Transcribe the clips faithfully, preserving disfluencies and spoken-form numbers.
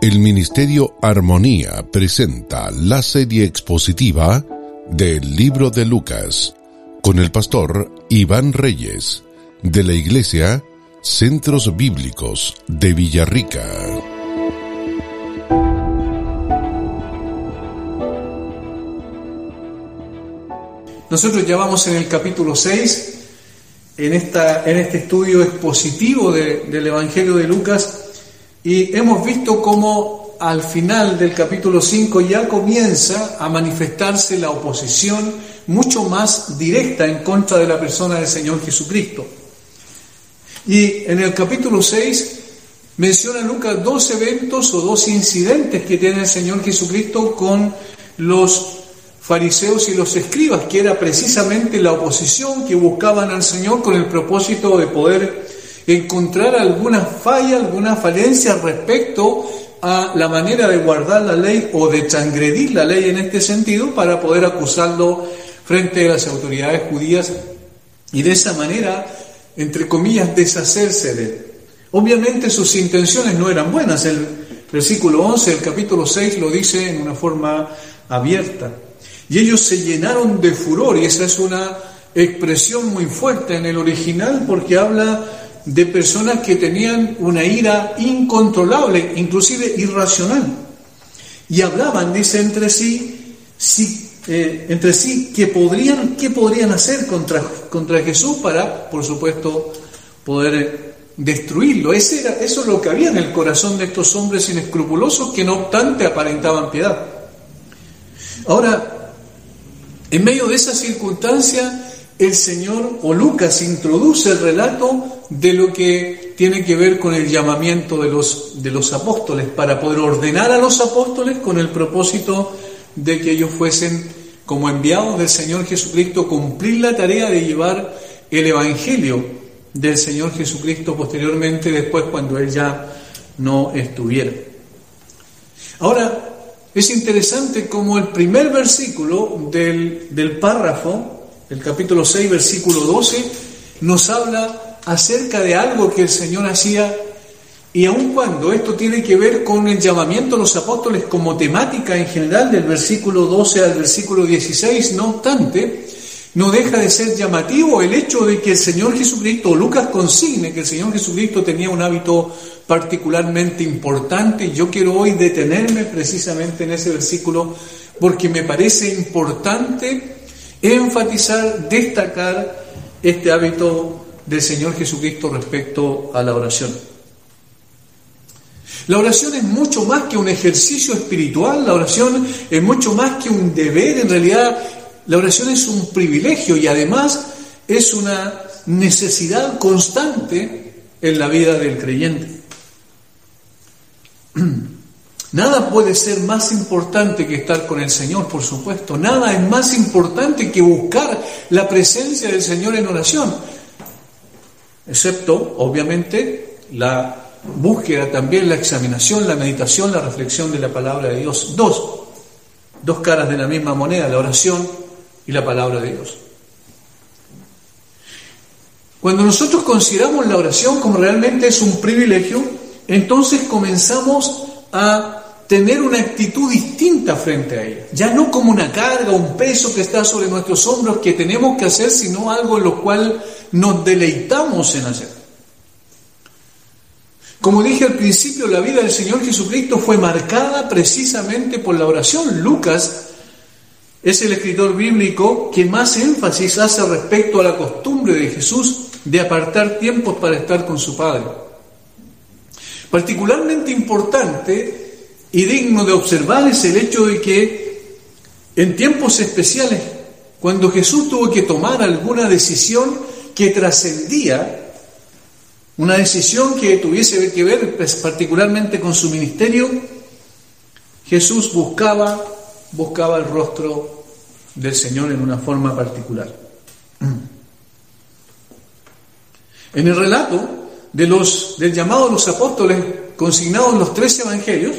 El Ministerio Armonía presenta la serie expositiva del Libro de Lucas con el pastor Iván Reyes de la Iglesia Centros Bíblicos de Villarrica. Nosotros ya vamos en el capítulo seis, en, esta, en este estudio expositivo de, del Evangelio de Lucas, y hemos visto cómo al final del capítulo cinco ya comienza a manifestarse la oposición mucho más directa en contra de la persona del Señor Jesucristo. Y en el capítulo seis menciona Lucas dos eventos o dos incidentes que tiene el Señor Jesucristo con los fariseos y los escribas, que era precisamente la oposición que buscaban al Señor con el propósito de poder encontrar alguna falla, alguna falencia respecto a la manera de guardar la ley o de transgredir la ley en este sentido para poder acusarlo frente a las autoridades judías y de esa manera, entre comillas, deshacerse de él. Obviamente sus intenciones no eran buenas. El versículo once del capítulo seis lo dice en una forma abierta. Y ellos se llenaron de furor, y esa es una expresión muy fuerte en el original porque habla de personas que tenían una ira incontrolable, inclusive irracional. Y hablaban, dice, entre sí, sí eh, entre sí, que podrían, qué podrían hacer contra, contra Jesús para, por supuesto, poder destruirlo. Ese era, eso es lo que había en el corazón de estos hombres inescrupulosos que no obstante aparentaban piedad. Ahora, en medio de esa circunstancia, el Señor o Lucas introduce el relato de lo que tiene que ver con el llamamiento de los, de los apóstoles, para poder ordenar a los apóstoles con el propósito de que ellos fuesen, como enviados del Señor Jesucristo, cumplir la tarea de llevar el Evangelio del Señor Jesucristo posteriormente, después cuando Él ya no estuviera. Ahora, es interesante como el primer versículo del, del párrafo, el capítulo seis, versículo doce, nos habla acerca de algo que el Señor hacía, y aun cuando esto tiene que ver con el llamamiento a los apóstoles como temática en general del versículo doce al versículo dieciséis, no obstante, no deja de ser llamativo el hecho de que el Señor Jesucristo, o Lucas consigne que el Señor Jesucristo tenía un hábito particularmente importante, y yo quiero hoy detenerme precisamente en ese versículo porque me parece importante enfatizar, destacar este hábito del Señor Jesucristo respecto a la oración. La oración es mucho más que un ejercicio espiritual, la oración es mucho más que un deber. En realidad, la oración es un privilegio y además es una necesidad constante en la vida del creyente. Nada puede ser más importante que estar con el Señor, por supuesto. Nada es más importante que buscar la presencia del Señor en oración, excepto, obviamente, la búsqueda también, la examinación, la meditación, la reflexión de la palabra de Dios. Dos, dos caras de la misma moneda, la oración y la palabra de Dios. Cuando nosotros consideramos la oración como realmente es un privilegio, entonces comenzamos a tener una actitud distinta frente a ella. Ya no como una carga, un peso que está sobre nuestros hombros que tenemos que hacer, sino algo en lo cual nos deleitamos en hacer. Como dije al principio, la vida del Señor Jesucristo fue marcada precisamente por la oración. Lucas es el escritor bíblico que más énfasis hace respecto a la costumbre de Jesús de apartar tiempos para estar con su Padre. Particularmente importante y digno de observar es el hecho de que en tiempos especiales, cuando Jesús tuvo que tomar alguna decisión que trascendía, una decisión que tuviese que ver pues, particularmente con su ministerio, Jesús buscaba, buscaba el rostro del Señor en una forma particular. En el relato de los, del llamado de los apóstoles consignados en los tres evangelios,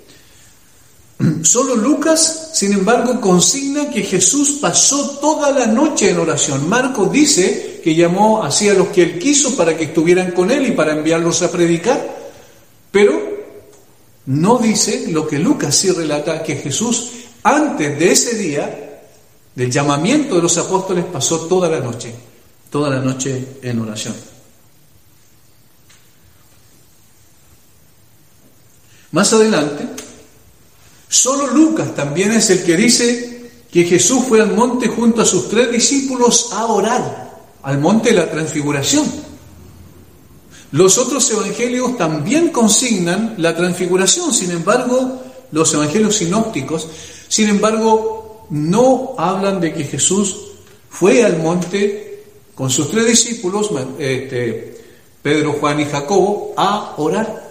solo Lucas, sin embargo, consigna que Jesús pasó toda la noche en oración. Marcos dice que llamó así a los que él quiso para que estuvieran con él y para enviarlos a predicar, pero no dice lo que Lucas sí relata, que Jesús antes de ese día, del llamamiento de los apóstoles, pasó toda la noche, toda la noche en oración. Más adelante, solo Lucas también es el que dice que Jesús fue al monte junto a sus tres discípulos a orar, al monte de la transfiguración. Los otros evangelios también consignan la transfiguración, sin embargo, los evangelios sinópticos, sin embargo, no hablan de que Jesús fue al monte con sus tres discípulos, este, Pedro, Juan y Jacobo, a orar.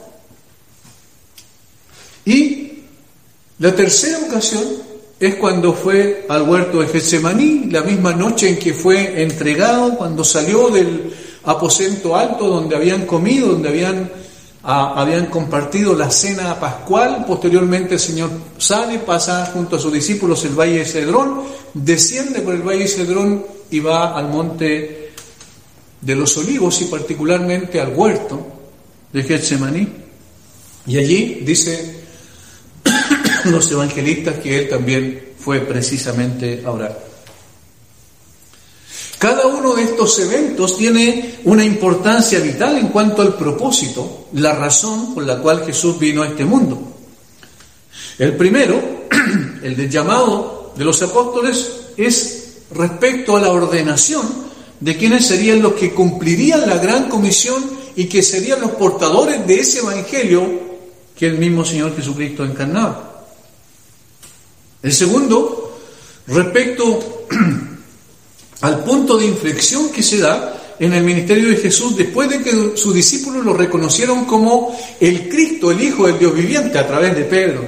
Y la tercera ocasión es cuando fue al huerto de Getsemaní, la misma noche en que fue entregado, cuando salió del aposento alto donde habían comido, donde habían, ah, habían compartido la cena pascual. Posteriormente el Señor sale, pasa junto a sus discípulos el valle de Cedrón, desciende por el valle de Cedrón y va al monte de los Olivos y particularmente al huerto de Getsemaní. Y allí dice los evangelistas que él también fue precisamente a orar. Cada uno de estos eventos tiene una importancia vital en cuanto al propósito, la razón por la cual Jesús vino a este mundo. El primero, el del llamado de los apóstoles, es respecto a la ordenación de quienes serían los que cumplirían la gran comisión y que serían los portadores de ese evangelio que el mismo Señor Jesucristo encarnaba. El segundo, respecto al punto de inflexión que se da en el ministerio de Jesús después de que sus discípulos lo reconocieron como el Cristo, el Hijo del Dios viviente, a través de Pedro.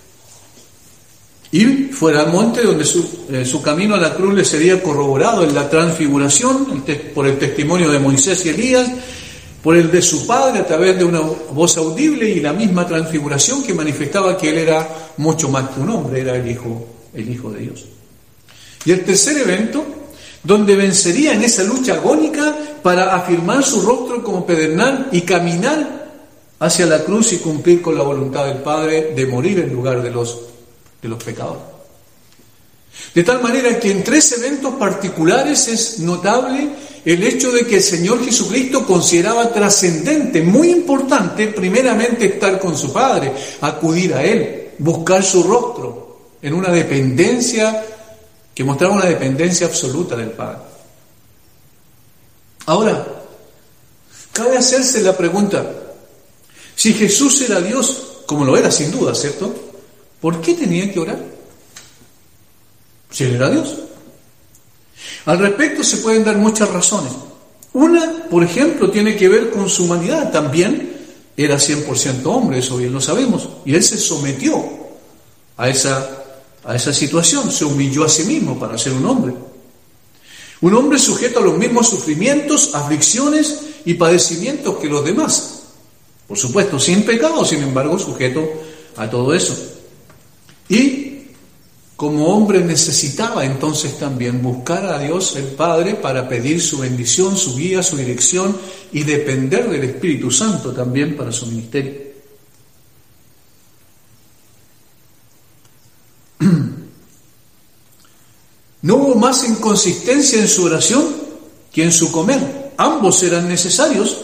Y fuera al monte donde su, eh, su camino a la cruz le sería corroborado en la transfiguración, por el testimonio de Moisés y Elías, por el de su Padre a través de una voz audible y la misma transfiguración que manifestaba que él era mucho más que un hombre, era el Hijo, el Hijo de Dios. Y el tercer evento, donde vencería en esa lucha agónica para afirmar su rostro como pedernal y caminar hacia la cruz y cumplir con la voluntad del Padre de morir en lugar de los, de los pecadores. De tal manera que en tres eventos particulares es notable el hecho de que el Señor Jesucristo consideraba trascendente, muy importante, primeramente estar con su Padre, acudir a Él, buscar su rostro, en una dependencia que mostraba una dependencia absoluta del Padre. Ahora, cabe hacerse la pregunta, si Jesús era Dios, como lo era sin duda, ¿cierto? ¿Por qué tenía que orar? Si Él era Dios. Al respecto se pueden dar muchas razones. Una, por ejemplo, tiene que ver con su humanidad. También era cien por ciento hombre, eso bien lo sabemos. Y Él se sometió a esa, a esa situación, se humilló a sí mismo para ser un hombre. Un hombre sujeto a los mismos sufrimientos, aflicciones y padecimientos que los demás. Por supuesto, sin pecado, sin embargo, sujeto a todo eso. Y como hombre necesitaba entonces también buscar a Dios el Padre para pedir su bendición, su guía, su dirección y depender del Espíritu Santo también para su ministerio. No hubo más inconsistencia en su oración que en su comer. Ambos eran necesarios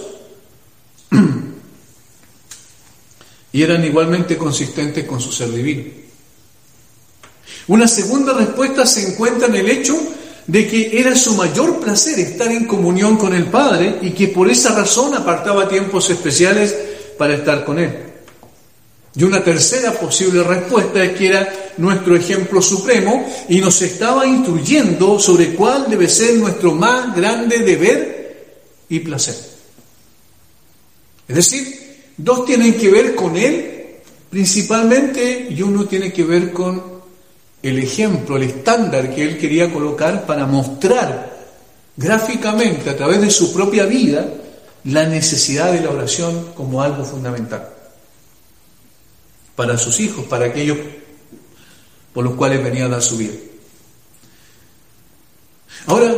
y eran igualmente consistentes con su ser divino. Una segunda respuesta se encuentra en el hecho de que era su mayor placer estar en comunión con el Padre y que por esa razón apartaba tiempos especiales para estar con Él. Y una tercera posible respuesta es que era nuestro ejemplo supremo y nos estaba instruyendo sobre cuál debe ser nuestro más grande deber y placer. Es decir, dos tienen que ver con Él principalmente y uno tiene que ver con el ejemplo, el estándar que Él quería colocar para mostrar gráficamente a través de su propia vida la necesidad de la oración como algo fundamental para sus hijos, para aquellos por los cuales venía a dar su vida. Ahora,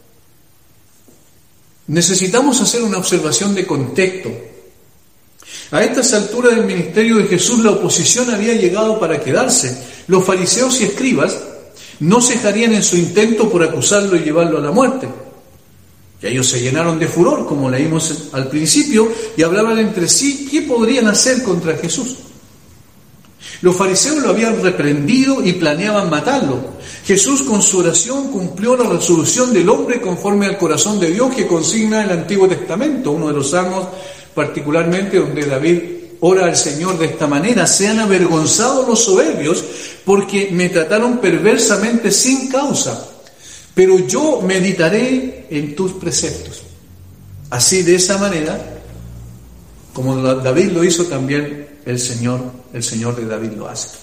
necesitamos hacer una observación de contexto A estas alturas del ministerio de Jesús la oposición había llegado para quedarse. Los fariseos y escribas no cejarían en su intento por acusarlo y llevarlo a la muerte. Y ellos se llenaron de furor, como leímos al principio, y hablaban entre sí qué podrían hacer contra Jesús. Los fariseos lo habían reprendido y planeaban matarlo. Jesús con su oración cumplió la resolución del hombre conforme al corazón de Dios que consigna el Antiguo Testamento, uno de los salmos particularmente donde David ora al Señor de esta manera: sean avergonzados los soberbios, porque me trataron perversamente sin causa, pero yo meditaré en tus preceptos. Así, de esa manera, como David lo hizo, también el Señor, el Señor de David lo hace.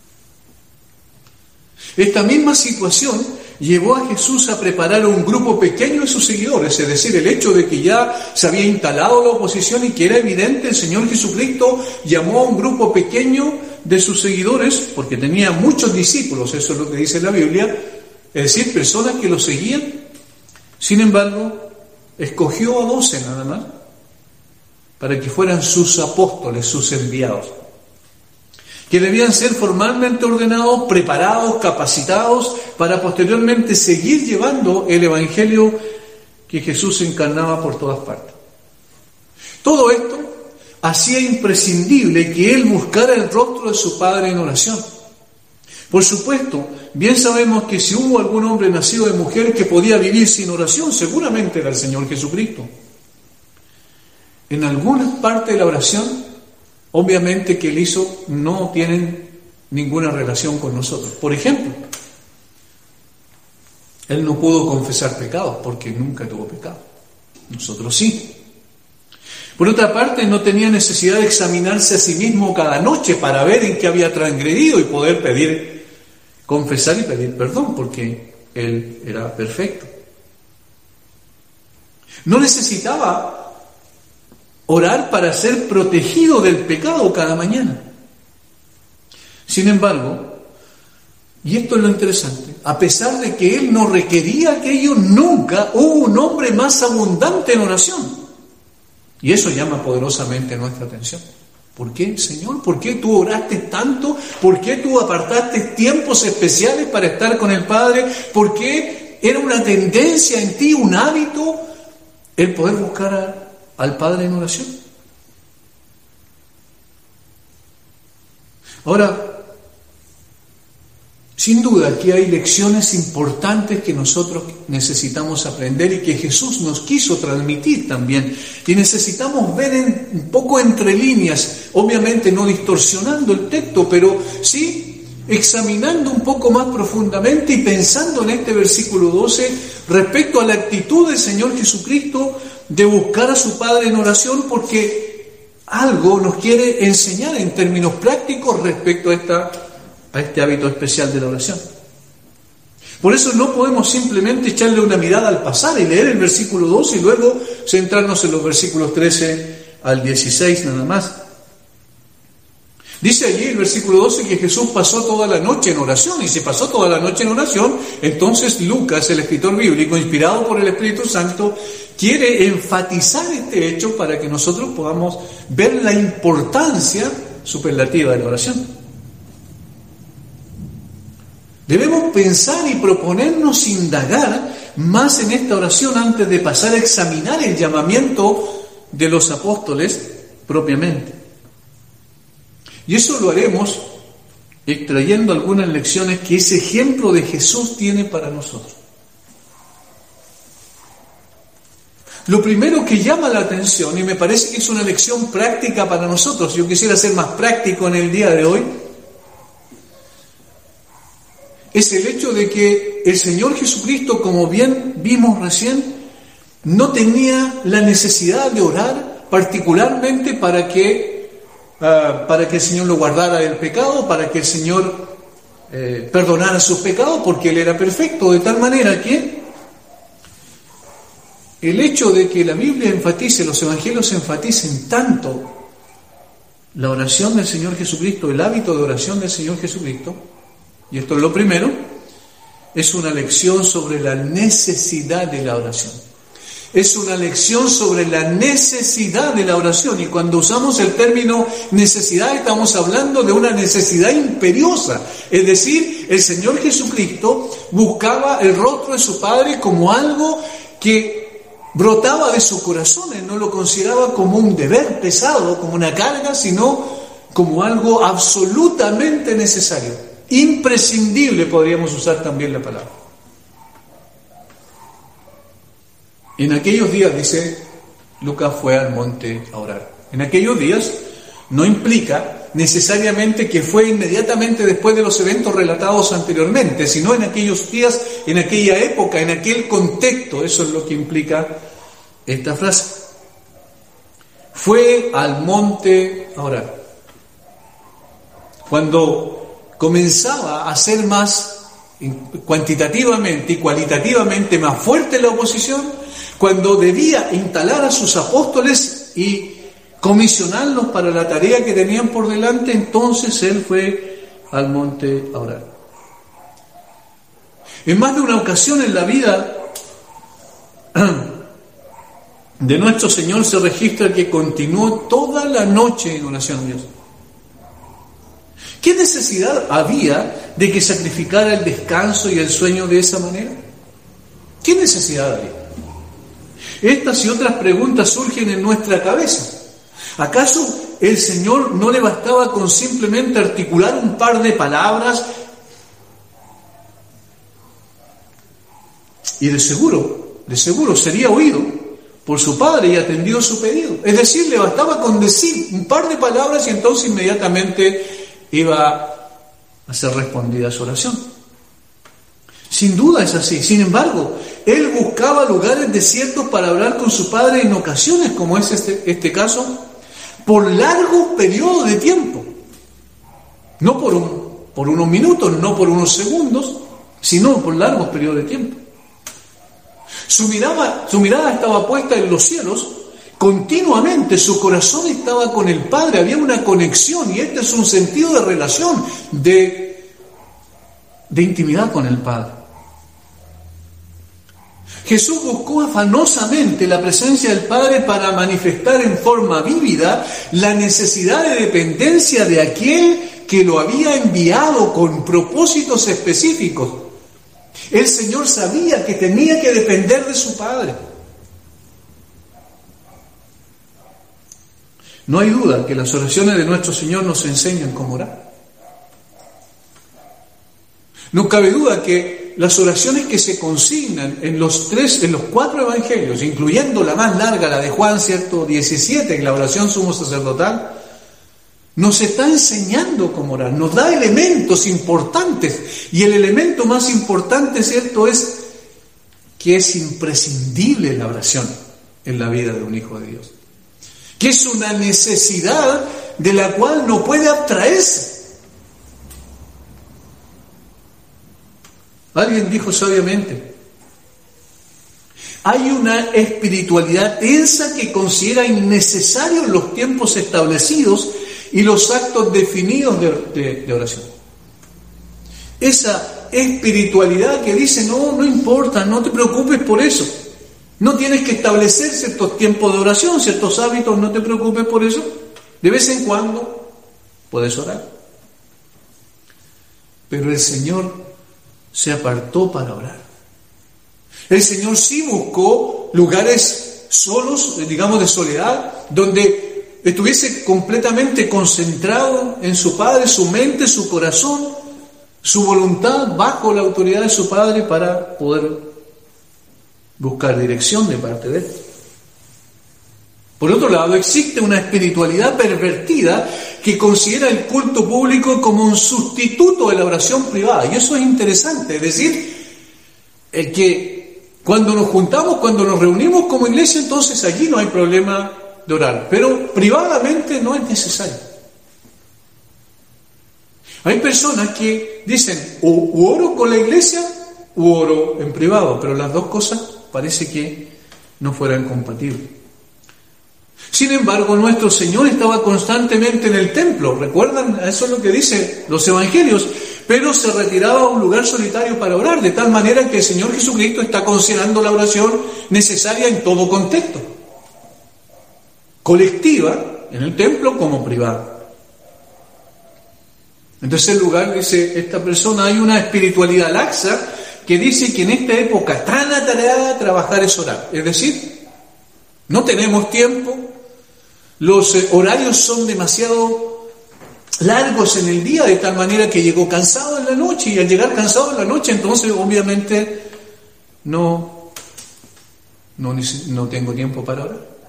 Esta misma situación llevó a Jesús a preparar un grupo pequeño de sus seguidores, es decir, el hecho de que ya se había instalado la oposición y que era evidente, el Señor Jesucristo llamó a un grupo pequeño de sus seguidores, porque tenía muchos discípulos, eso es lo que dice la Biblia, es decir, personas que lo seguían. Sin embargo, escogió a doce nada más, para que fueran sus apóstoles, sus enviados, que debían ser formalmente ordenados, preparados, capacitados, para posteriormente seguir llevando el Evangelio que Jesús encarnaba por todas partes. Todo esto hacía imprescindible que él buscara el rostro de su Padre en oración. Por supuesto, bien sabemos que si hubo algún hombre nacido de mujer que podía vivir sin oración, seguramente era el Señor Jesucristo. En algunas partes de la oración, obviamente que él hizo, no tienen ninguna relación con nosotros. Por ejemplo, él no pudo confesar pecados porque nunca tuvo pecado. Nosotros sí. Por otra parte, no tenía necesidad de examinarse a sí mismo cada noche para ver en qué había transgredido y poder pedir, confesar y pedir perdón, porque él era perfecto. No necesitaba orar para ser protegido del pecado cada mañana. Sin embargo, y esto es lo interesante, a pesar de que él no requería aquello, nunca hubo un hombre más abundante en oración. Y eso llama poderosamente nuestra atención. ¿Por qué, Señor? ¿Por qué tú oraste tanto? ¿Por qué tú apartaste tiempos especiales para estar con el Padre? ¿Por qué era una tendencia en ti, un hábito, el poder buscar a al Padre en oración? Ahora, sin duda que hay lecciones importantes que nosotros necesitamos aprender y que Jesús nos quiso transmitir también, y necesitamos ver en, un poco entre líneas, obviamente no distorsionando el texto, pero sí examinando un poco más profundamente y pensando en este versículo doce respecto a la actitud del Señor Jesucristo de buscar a su Padre en oración, porque algo nos quiere enseñar en términos prácticos respecto a, esta, a este hábito especial de la oración. Por eso no podemos simplemente echarle una mirada al pasar y leer el versículo doce y luego centrarnos en los versículos trece al dieciséis nada más. Dice allí el versículo doce que Jesús pasó toda la noche en oración, y si pasó toda la noche en oración, entonces Lucas, el escritor bíblico, inspirado por el Espíritu Santo, quiere enfatizar este hecho para que nosotros podamos ver la importancia superlativa de la oración. Debemos pensar y proponernos indagar más en esta oración antes de pasar a examinar el llamamiento de los apóstoles propiamente. Y eso lo haremos extrayendo algunas lecciones que ese ejemplo de Jesús tiene para nosotros. Lo primero que llama la atención, y me parece que es una lección práctica para nosotros, yo quisiera ser más práctico en el día de hoy, es el hecho de que el Señor Jesucristo, como bien vimos recién, no tenía la necesidad de orar particularmente para que Uh, para que el Señor lo guardara del pecado, para que el Señor eh, perdonara sus pecados, porque Él era perfecto, de tal manera que el hecho de que la Biblia enfatice, los evangelios enfaticen tanto la oración del Señor Jesucristo, el hábito de oración del Señor Jesucristo, y esto es lo primero, es una lección sobre la necesidad de la oración. Es una lección sobre la necesidad de la oración. Y cuando usamos el término necesidad, estamos hablando de una necesidad imperiosa. Es decir, el Señor Jesucristo buscaba el rostro de su Padre como algo que brotaba de su corazón. Él no lo consideraba como un deber pesado, como una carga, sino como algo absolutamente necesario. Imprescindible, podríamos usar también la palabra. En aquellos días, dice Lucas, fue al monte a orar. En aquellos días no implica necesariamente que fue inmediatamente después de los eventos relatados anteriormente, sino en aquellos días, en aquella época, en aquel contexto. Eso es lo que implica esta frase. Fue al monte a orar. Cuando comenzaba a ser más cuantitativamente y cualitativamente más fuerte la oposición, cuando debía instalar a sus apóstoles y comisionarlos para la tarea que tenían por delante, entonces él fue al monte a orar. En más de una ocasión en la vida de nuestro Señor se registra que continuó toda la noche en oración a Dios. ¿Qué necesidad había de que sacrificara el descanso y el sueño de esa manera? ¿Qué necesidad había? Estas y otras preguntas surgen en nuestra cabeza. ¿Acaso el Señor no le bastaba con simplemente articular un par de palabras y de seguro, de seguro sería oído por su Padre y atendido su pedido? Es decir, le bastaba con decir un par de palabras y entonces inmediatamente iba a ser respondida su oración. Sin duda es así. Sin embargo, él buscaba lugares desiertos para hablar con su Padre en ocasiones, como es este, este caso, por largos periodos de tiempo. No por, un, por unos minutos, no por unos segundos, sino por largos periodos de tiempo. Su mirada, su mirada estaba puesta en los cielos. Continuamente su corazón estaba con el Padre, había una conexión, y este es un sentido de relación, de, de intimidad con el Padre. Jesús buscó afanosamente la presencia del Padre para manifestar en forma vívida la necesidad de dependencia de aquel que lo había enviado con propósitos específicos. El Señor sabía que tenía que depender de su Padre. No hay duda que las oraciones de nuestro Señor nos enseñan cómo orar. No cabe duda que las oraciones que se consignan en los tres, en los cuatro evangelios, incluyendo la más larga, la de Juan, cierto, diecisiete, que la oración sumo sacerdotal, nos está enseñando cómo orar, nos da elementos importantes, y el elemento más importante, cierto, es que es imprescindible la oración en la vida de un hijo de Dios, que es una necesidad de la cual no puede abstraerse. Alguien dijo sabiamente, hay una espiritualidad tensa que considera innecesarios los tiempos establecidos y los actos definidos de, de, de oración. Esa espiritualidad que dice, no, no importa, no te preocupes por eso. No tienes que establecer ciertos tiempos de oración, ciertos hábitos, no te preocupes por eso. De vez en cuando puedes orar. Pero el Señor se apartó para orar. El Señor sí buscó lugares solos, digamos de soledad, donde estuviese completamente concentrado en su Padre, su mente, su corazón, su voluntad, bajo la autoridad de su Padre, para poder buscar dirección de parte de Él. Por otro lado, existe una espiritualidad pervertida que considera el culto público como un sustituto de la oración privada. Y eso es interesante, es decir, el que cuando nos juntamos, cuando nos reunimos como iglesia, entonces allí no hay problema de orar, pero privadamente no es necesario. Hay personas que dicen, o, o oro con la iglesia, o oro en privado, pero las dos cosas parece que no fueran compatibles. Sin embargo, nuestro Señor estaba constantemente en el templo. ¿Recuerdan? Eso es lo que dicen los evangelios. pero se retiraba a un lugar solitario para orar, de tal manera que el Señor Jesucristo está considerando la oración necesaria en todo contexto, colectiva en el templo como privada. En tercer lugar, dice esta persona, hay una espiritualidad laxa que dice que en esta época tan atareada trabajar es orar. Es decir, no tenemos tiempo, los horarios son demasiado largos en el día, de tal manera que llegó cansado en la noche, y al llegar cansado en la noche, entonces obviamente no, no, no tengo tiempo para orar.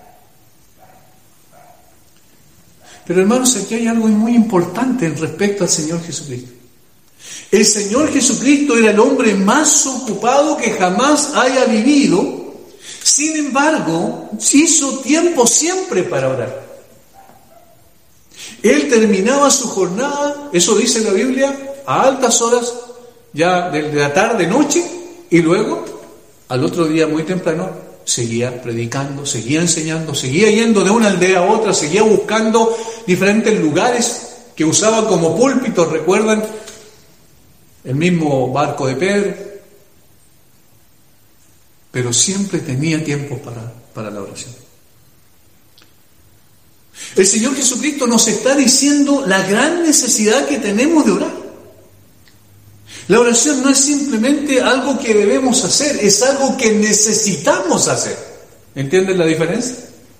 Pero hermanos, aquí hay algo muy importante en respecto al Señor Jesucristo. El Señor Jesucristo era el hombre más ocupado que jamás haya vivido. Sin embargo, hizo tiempo siempre para orar. Él terminaba su jornada, eso dice la Biblia, a altas horas, ya de la tarde, noche, y luego, al otro día muy temprano, seguía predicando, seguía enseñando, seguía yendo de una aldea a otra, seguía buscando diferentes lugares que usaba como púlpitos. ¿Recuerdan el mismo barco de Pedro? Pero siempre tenía tiempo para, para la oración. El Señor Jesucristo nos está diciendo la gran necesidad que tenemos de orar. La oración no es simplemente algo que debemos hacer, es algo que necesitamos hacer. ¿Entienden la diferencia?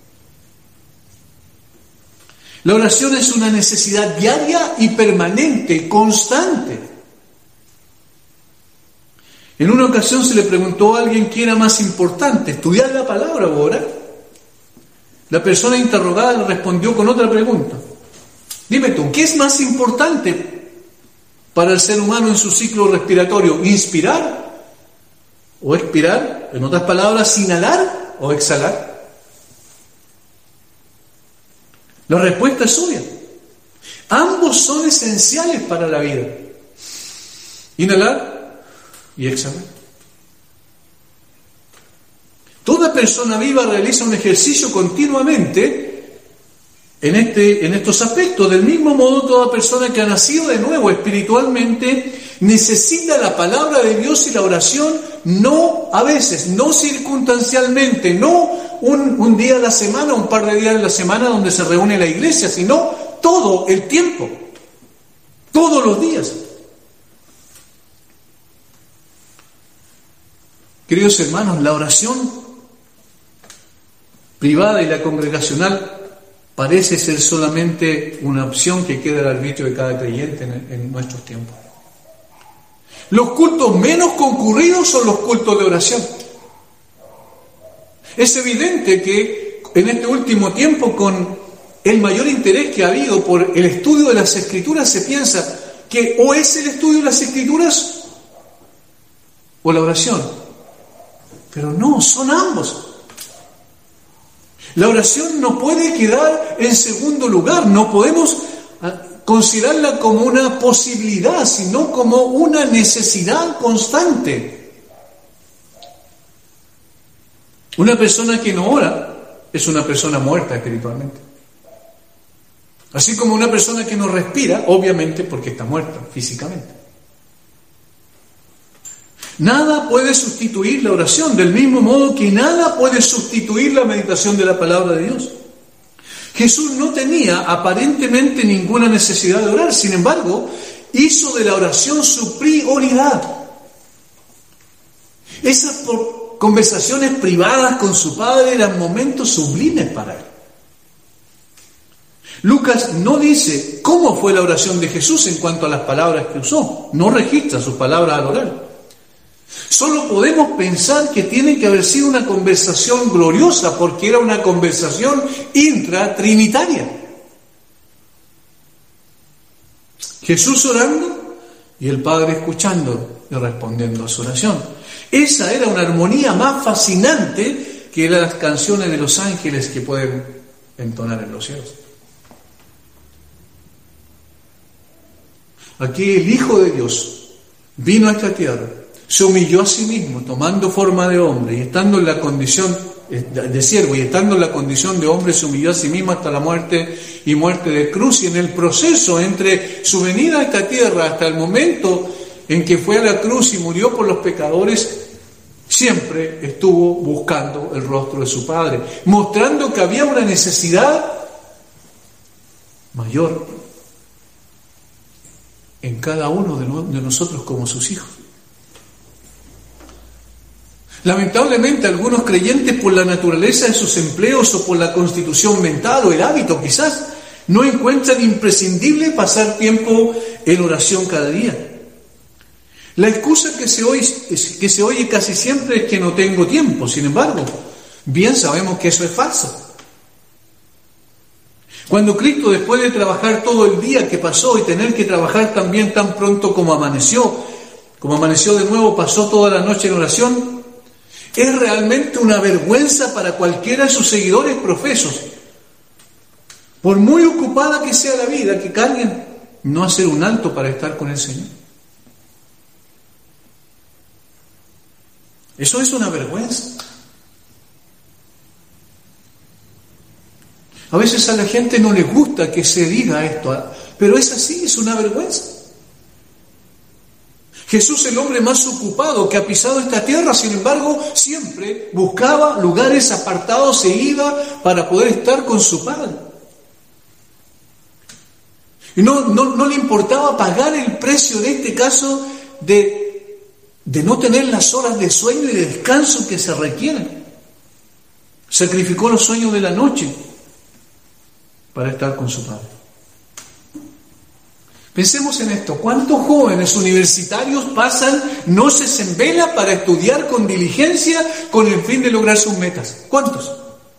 La oración es una necesidad diaria y permanente, constante. En una ocasión se le preguntó a alguien qué era más importante, estudiar la palabra o orar. La persona interrogada le respondió con otra pregunta. Dime tú, ¿qué es más importante para el ser humano en su ciclo respiratorio? ¿Inspirar o expirar? En otras palabras, ¿inhalar o exhalar? La respuesta es obvia. Ambos son esenciales para la vida. Inhalar y exhalar. Toda persona viva realiza un ejercicio continuamente en, este, en estos aspectos. Del mismo modo, toda persona que ha nacido de nuevo espiritualmente necesita la palabra de Dios y la oración, no a veces, no circunstancialmente, no un, un día a la semana, un par de días a la semana donde se reúne la iglesia, sino todo el tiempo, todos los días. Queridos hermanos, la oración privada y la congregacional parece ser solamente una opción que queda al arbitrio de cada creyente en, en nuestros tiempos. Los cultos menos concurridos son los cultos de oración. Es evidente que en este último tiempo, con el mayor interés que ha habido por el estudio de las Escrituras, se piensa que o es el estudio de las Escrituras o la oración. Pero no, son ambos. La oración no puede quedar en segundo lugar, no podemos considerarla como una posibilidad, sino como una necesidad constante. Una persona que no ora es una persona muerta espiritualmente. Así como una persona que no respira, obviamente porque está muerta físicamente. Nada puede sustituir la oración, del mismo modo que nada puede sustituir la meditación de la palabra de Dios. Jesús no tenía aparentemente ninguna necesidad de orar, sin embargo, hizo de la oración su prioridad. Esas conversaciones privadas con su Padre eran momentos sublimes para él. Lucas no dice cómo fue la oración de Jesús en cuanto a las palabras que usó, no registra sus palabras al orar. Solo podemos pensar que tiene que haber sido una conversación gloriosa, porque era una conversación intratrinitaria. Jesús orando y el Padre escuchando y respondiendo a su oración. Esa era una armonía más fascinante que las canciones de los ángeles que pueden entonar en los cielos. Aquí el Hijo de Dios vino a esta tierra, se humilló a sí mismo, tomando forma de hombre y estando en la condición de siervo, y estando en la condición de hombre se humilló a sí mismo hasta la muerte y muerte de cruz. Y en el proceso entre su venida a esta tierra hasta el momento en que fue a la cruz y murió por los pecadores, siempre estuvo buscando el rostro de su Padre, mostrando que había una necesidad mayor en cada uno de, no, de nosotros como sus hijos. Lamentablemente algunos creyentes, por la naturaleza de sus empleos o por la constitución mental o el hábito quizás, no encuentran imprescindible pasar tiempo en oración cada día. La excusa que se oye, que se oye casi siempre es que no tengo tiempo. Sin embargo, bien sabemos que eso es falso. Cuando Cristo, después de trabajar todo el día que pasó y tener que trabajar también tan pronto como amaneció, como amaneció de nuevo, pasó toda la noche en oración, es realmente una vergüenza para cualquiera de sus seguidores profesos, por muy ocupada que sea la vida, que carguen no hacer un alto para estar con el Señor. Eso es una vergüenza. A veces a la gente no le gusta que se diga esto, pero es así, es una vergüenza. Jesús, el hombre más ocupado que ha pisado esta tierra, sin embargo, siempre buscaba lugares apartados e iba para poder estar con su Padre. Y no, no, no le importaba pagar el precio, en este caso, de... de no tener las horas de sueño y de descanso que se requieren. Sacrificó los sueños de la noche para estar con su Padre. Pensemos en esto: ¿cuántos jóvenes universitarios pasan noches en vela para estudiar con diligencia con el fin de lograr sus metas? ¿Cuántos?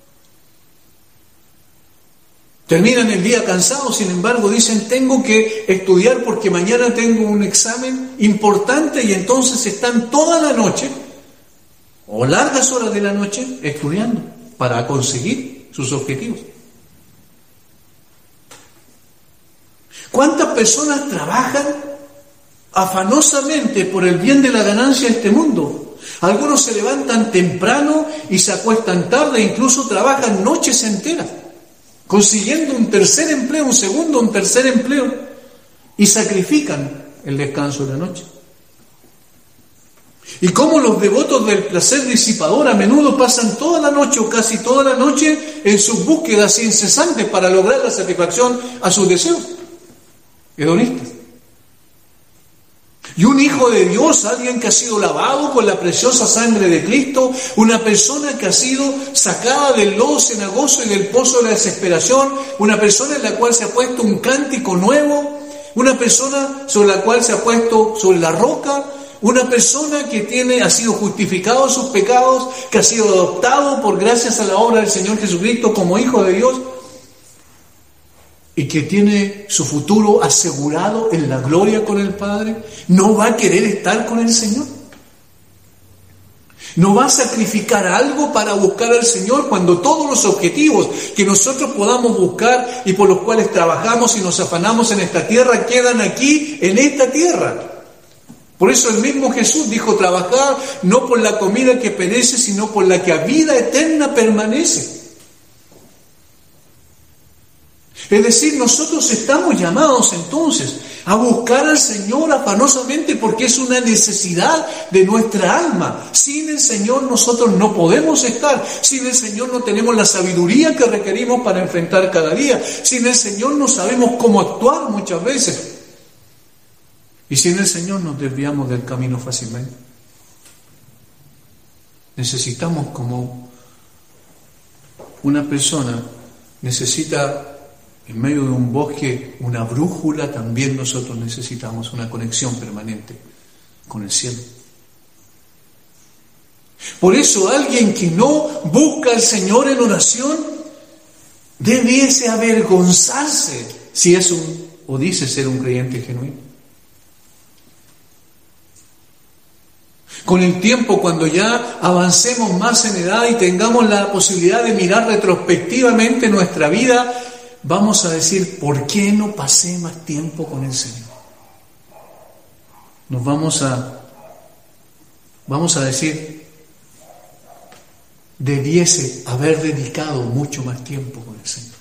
Terminan el día cansados, sin embargo dicen: tengo que estudiar porque mañana tengo un examen importante, y entonces están toda la noche o largas horas de la noche estudiando para conseguir sus objetivos. ¿Cuántas personas trabajan afanosamente por el bien de la ganancia de este mundo? Algunos se levantan temprano y se acuestan tarde, incluso trabajan noches enteras, consiguiendo un tercer empleo, un segundo, un tercer empleo, y sacrifican el descanso de la noche. Y como los devotos del placer disipador a menudo pasan toda la noche o casi toda la noche en sus búsquedas incesantes para lograr la satisfacción a sus deseos hedonistas. Y un hijo de Dios, alguien que ha sido lavado con la preciosa sangre de Cristo, una persona que ha sido sacada del lodo cenagoso y del pozo de la desesperación, una persona en la cual se ha puesto un cántico nuevo, una persona sobre la cual se ha puesto sobre la roca, una persona que tiene, ha sido justificado de sus pecados, que ha sido adoptado por gracias a la obra del Señor Jesucristo como hijo de Dios, y que tiene su futuro asegurado en la gloria con el Padre, ¿no va a querer estar con el Señor? ¿No va a sacrificar algo para buscar al Señor cuando todos los objetivos que nosotros podamos buscar y por los cuales trabajamos y nos afanamos en esta tierra quedan aquí, en esta tierra? Por eso el mismo Jesús dijo: trabajar no por la comida que perece, sino por la que a vida eterna permanece. Es decir, nosotros estamos llamados entonces a buscar al Señor afanosamente porque es una necesidad de nuestra alma. Sin el Señor nosotros no podemos estar. Sin el Señor no tenemos la sabiduría que requerimos para enfrentar cada día. Sin el Señor no sabemos cómo actuar muchas veces. Y sin el Señor nos desviamos del camino fácilmente. Necesitamos, como una persona necesita en medio de un bosque una brújula, también nosotros necesitamos una conexión permanente con el cielo. Por eso alguien que no busca al Señor en oración debiese avergonzarse si es un o dice ser un creyente genuino. Con el tiempo, cuando ya avancemos más en edad y tengamos la posibilidad de mirar retrospectivamente nuestra vida, vamos a decir: ¿por qué no pasé más tiempo con el Señor? Nos vamos a, vamos a decir: debiese haber dedicado mucho más tiempo con el Señor.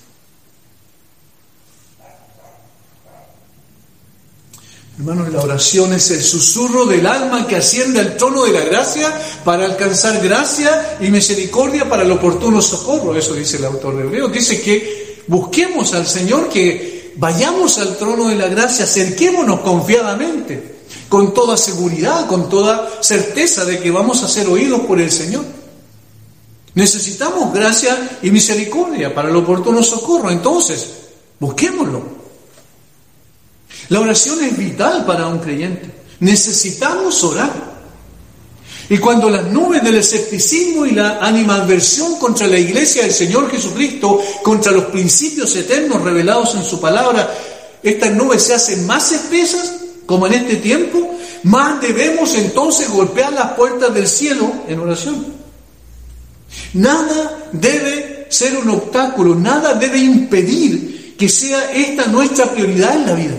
Hermanos, la oración es el susurro del alma que asciende al trono de la gracia para alcanzar gracia y misericordia para el oportuno socorro. Eso dice el autor de Hebreos. Dice que busquemos al Señor, que vayamos al trono de la gracia, acerquémonos confiadamente, con toda seguridad, con toda certeza de que vamos a ser oídos por el Señor. Necesitamos gracia y misericordia para el oportuno socorro. Entonces, busquémoslo. La oración es vital para un creyente. Necesitamos orar. Y cuando las nubes del escepticismo y la animadversión contra la iglesia del Señor Jesucristo, contra los principios eternos revelados en su palabra, estas nubes se hacen más espesas, como en este tiempo, más debemos entonces golpear las puertas del cielo en oración. Nada debe ser un obstáculo, nada debe impedir que sea esta nuestra prioridad en la vida.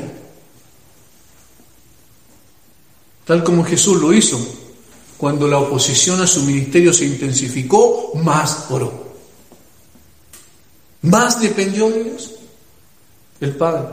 Tal como Jesús lo hizo, cuando la oposición a su ministerio se intensificó, más oró. Más dependió de Dios, el Padre,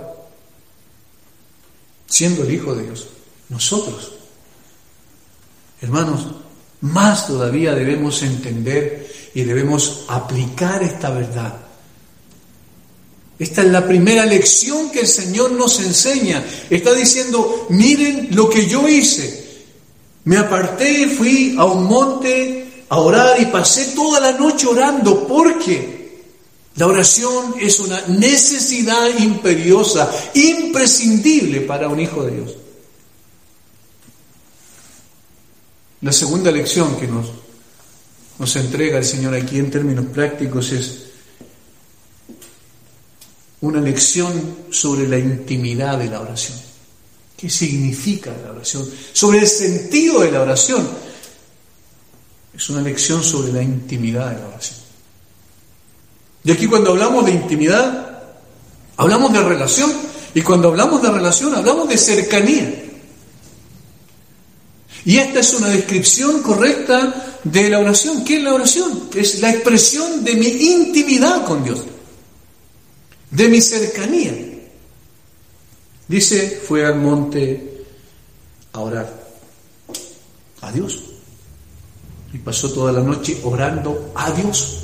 siendo el Hijo de Dios. Nosotros, hermanos, más todavía debemos entender y debemos aplicar esta verdad. Esta es la primera lección que el Señor nos enseña. Está diciendo, miren lo que yo hice. Me aparté, fui a un monte a orar y pasé toda la noche orando. ¿Por qué? La oración es una necesidad imperiosa, imprescindible para un hijo de Dios. La segunda lección que nos, nos entrega el Señor aquí en términos prácticos es una lección sobre la intimidad de la oración. ¿Qué significa la oración? Sobre el sentido de la oración. Es una lección sobre la intimidad de la oración. Y aquí cuando hablamos de intimidad, hablamos de relación. Y cuando hablamos de relación, hablamos de cercanía. Y esta es una descripción correcta de la oración. ¿Qué es la oración? Es la expresión de mi intimidad con Dios, de mi cercanía. Dice, fue al monte a orar a Dios. Y pasó toda la noche orando a Dios.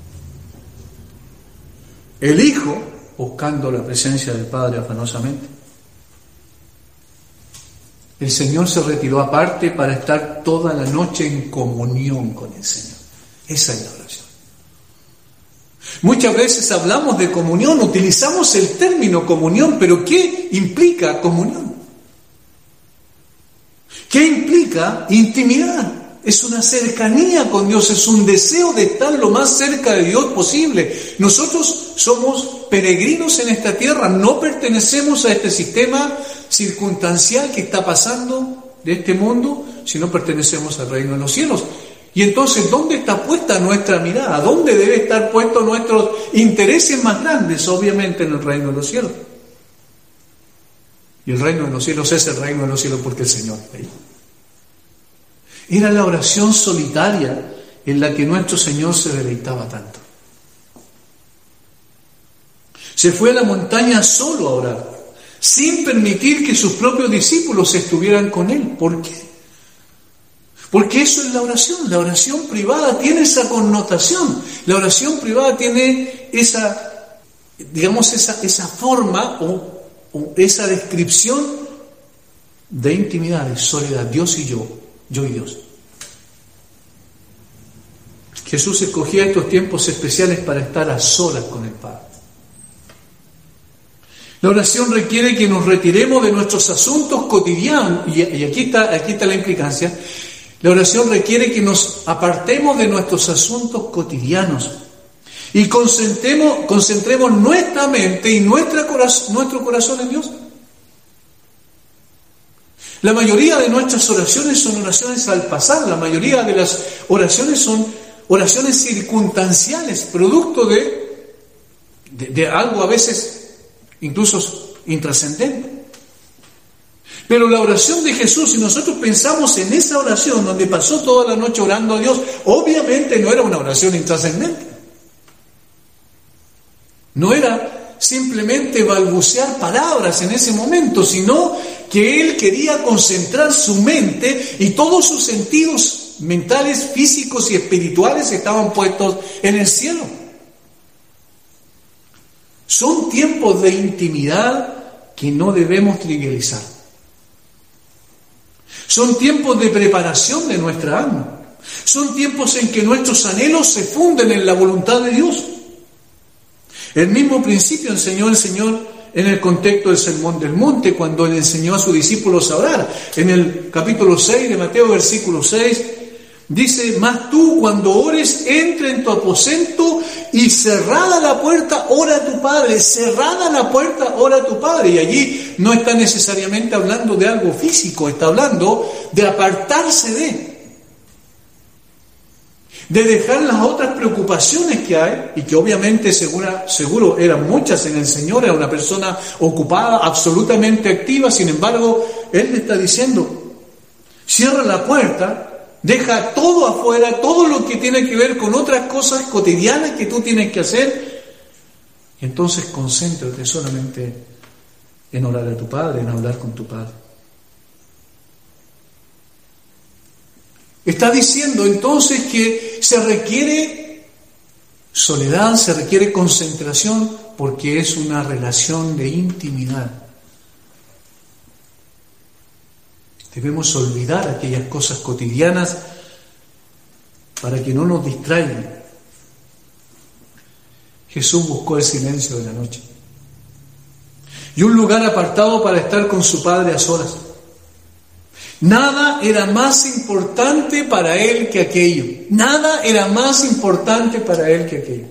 El Hijo buscando la presencia del Padre afanosamente. El Señor se retiró aparte para estar toda la noche en comunión con el Señor. Esa es la oración. Muchas veces hablamos de comunión, utilizamos el término comunión, pero ¿qué implica comunión? ¿Qué implica intimidad? Es una cercanía con Dios, es un deseo de estar lo más cerca de Dios posible. Nosotros somos peregrinos en esta tierra, no pertenecemos a este sistema circunstancial que está pasando de este mundo, sino pertenecemos al reino de los cielos. Y entonces, ¿dónde está puesta nuestra mirada? ¿Dónde debe estar puestos nuestros intereses más grandes? Obviamente en el reino de los cielos. Y el reino de los cielos es el reino de los cielos porque el Señor está ahí. Era la oración solitaria en la que nuestro Señor se deleitaba tanto. Se fue a la montaña solo a orar, sin permitir que sus propios discípulos estuvieran con Él. ¿Por qué? Porque eso es la oración. La oración privada tiene esa connotación. La oración privada tiene esa, digamos, esa, esa forma o, o esa descripción de intimidad, de soledad. Dios y yo, yo y Dios. Jesús escogía estos tiempos especiales para estar a solas con el Padre. La oración requiere que nos retiremos de nuestros asuntos cotidianos. Y, y aquí está, aquí está la implicancia. La oración requiere que nos apartemos de nuestros asuntos cotidianos y concentremos, concentremos nuestra mente y nuestra corazón, nuestro corazón en Dios. La mayoría de nuestras oraciones son oraciones al pasar, la mayoría de las oraciones son oraciones circunstanciales, producto de, de, de algo a veces incluso intrascendente. Pero la oración de Jesús, si nosotros pensamos en esa oración donde pasó toda la noche orando a Dios, obviamente no era una oración intrascendente. No era simplemente balbucear palabras en ese momento, sino que él quería concentrar su mente y todos sus sentidos mentales, físicos y espirituales estaban puestos en el cielo. Son tiempos de intimidad que no debemos trivializar. Son tiempos de preparación de nuestra alma. Son tiempos en que nuestros anhelos se funden en la voluntad de Dios. El mismo principio enseñó el Señor en el contexto del Sermón del Monte, cuando le enseñó a sus discípulos a orar. En el capítulo seis de Mateo, versículo seis, dice: mas tú cuando ores, entra en tu aposento y cerrada la puerta, ora a tu Padre. Cerrada la puerta, ora a tu Padre. Y allí no está necesariamente hablando de algo físico, está hablando de apartarse de... de dejar las otras preocupaciones que hay, y que obviamente segura, seguro eran muchas en el Señor. Era una persona ocupada, absolutamente activa. Sin embargo, Él le está diciendo: cierra la puerta, deja todo afuera, todo lo que tiene que ver con otras cosas cotidianas que tú tienes que hacer, y entonces concéntrate solamente en orar a tu Padre, en hablar con tu Padre. Está diciendo entonces que se requiere soledad, se requiere concentración, porque es una relación de intimidad. Debemos olvidar aquellas cosas cotidianas para que no nos distraigan. Jesús buscó el silencio de la noche y un lugar apartado para estar con su Padre a solas. Nada era más importante para él que aquello. Nada era más importante para él que aquello.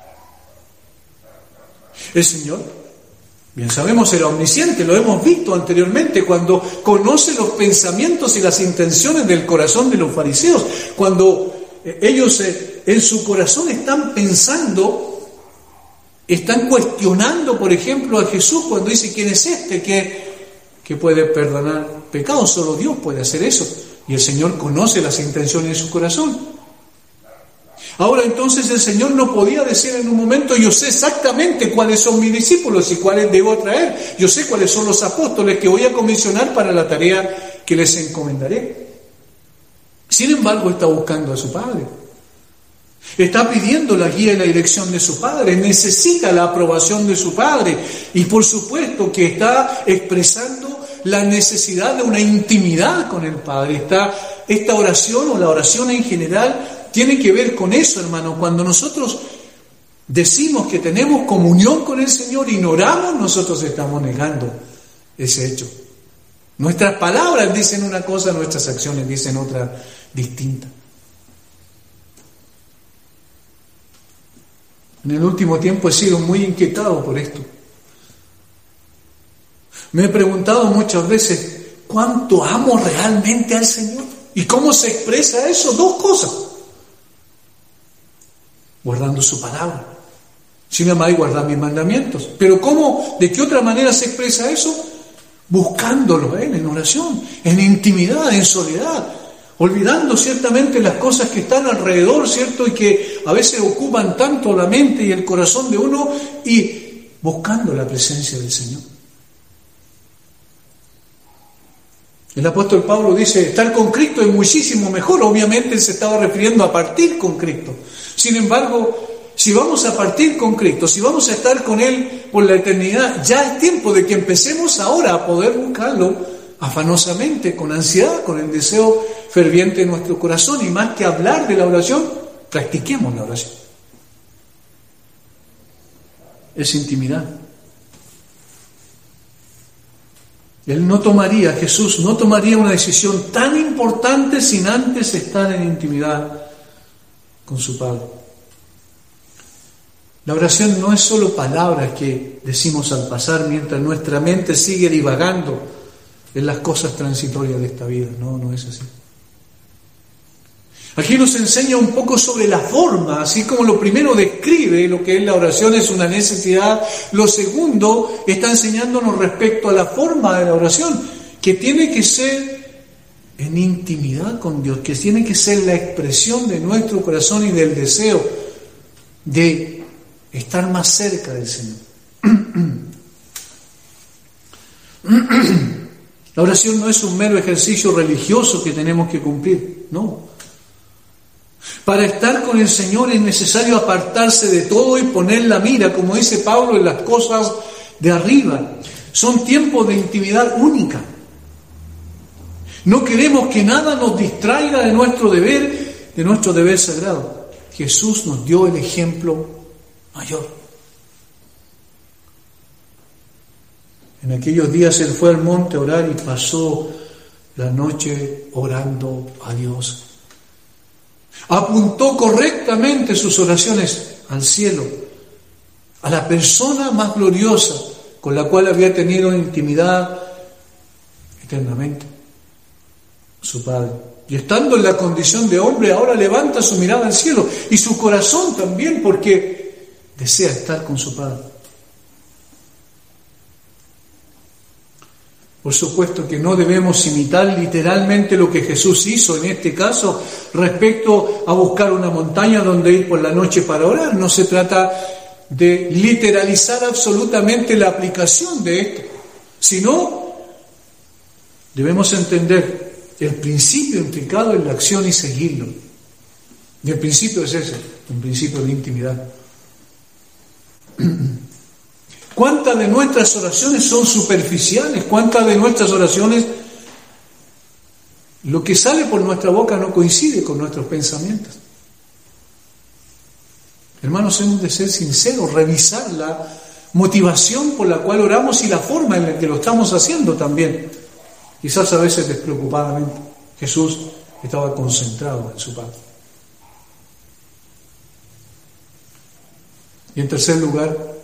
El Señor, bien sabemos, era omnisciente, lo hemos visto anteriormente, cuando conoce los pensamientos y las intenciones del corazón de los fariseos, cuando ellos en su corazón están pensando, están cuestionando, por ejemplo, a Jesús cuando dice: ¿quién es este que, que puede perdonar pecados? Solo Dios puede hacer eso. Y el Señor conoce las intenciones de su corazón. Ahora entonces el Señor no podía decir en un momento: yo sé exactamente cuáles son mis discípulos y cuáles debo traer. Yo sé cuáles son los apóstoles que voy a comisionar para la tarea que les encomendaré. Sin embargo, está buscando a su Padre. Está pidiendo la guía y la dirección de su Padre. Necesita la aprobación de su Padre. Y por supuesto que está expresando la necesidad de una intimidad con el Padre. Está, esta oración, o la oración en general, tiene que ver con eso, hermano. Cuando nosotros decimos que tenemos comunión con el Señor y ignoramos, nosotros estamos negando ese hecho. Nuestras palabras dicen una cosa, nuestras acciones dicen otra distinta. En el último tiempo he sido muy inquietado por esto. Me he preguntado muchas veces: ¿cuánto amo realmente al Señor? ¿Y cómo se expresa eso? Dos cosas: guardando su palabra. Si me amáis, guardad mis mandamientos. Pero ¿cómo? ¿De qué otra manera se expresa eso? Buscándolo a Él en oración, en intimidad, en soledad, olvidando ciertamente las cosas que están alrededor, ¿cierto? Y que a veces ocupan tanto la mente y el corazón de uno, y buscando la presencia del Señor. El apóstol Pablo dice: estar con Cristo es muchísimo mejor. Obviamente él se estaba refiriendo a partir con Cristo. Sin embargo, si vamos a partir con Cristo, si vamos a estar con Él por la eternidad, ya es tiempo de que empecemos ahora a poder buscarlo afanosamente, con ansiedad, con el deseo ferviente de nuestro corazón. Y más que hablar de la oración, practiquemos la oración. Es intimidad. Él no tomaría, Jesús no tomaría una decisión tan importante sin antes estar en intimidad con su Padre. La oración no es solo palabras que decimos al pasar mientras nuestra mente sigue divagando en las cosas transitorias de esta vida. No, no es así. Aquí nos enseña un poco sobre la forma, así como lo primero describe lo que es la oración, es una necesidad. Lo segundo está enseñándonos respecto a la forma de la oración, que tiene que ser en intimidad con Dios, que tiene que ser la expresión de nuestro corazón y del deseo de estar más cerca del Señor. La oración no es un mero ejercicio religioso que tenemos que cumplir, no. Para estar con el Señor es necesario apartarse de todo y poner la mira, como dice Pablo, en las cosas de arriba. Son tiempos de intimidad única. No queremos que nada nos distraiga de nuestro deber, de nuestro deber sagrado. Jesús nos dio el ejemplo mayor. En aquellos días Él fue al monte a orar y pasó la noche orando a Dios. Apuntó correctamente sus oraciones al cielo, a la persona más gloriosa con la cual había tenido intimidad eternamente, su Padre. Y estando en la condición de hombre, ahora levanta su mirada al cielo y su corazón también, porque desea estar con su Padre. Por supuesto que no debemos imitar literalmente lo que Jesús hizo en este caso respecto a buscar una montaña donde ir por la noche para orar. No se trata de literalizar absolutamente la aplicación de esto, sino debemos entender el principio implicado en la acción y seguirlo. Y el principio es ese, un principio de intimidad. ¿Cuántas de nuestras oraciones son superficiales? ¿Cuántas de nuestras oraciones, lo que sale por nuestra boca no coincide con nuestros pensamientos? Hermanos, hemos de ser sinceros, revisar la motivación por la cual oramos y la forma en la que lo estamos haciendo también. Quizás a veces despreocupadamente. Jesús estaba concentrado en su Padre. Y en tercer lugar,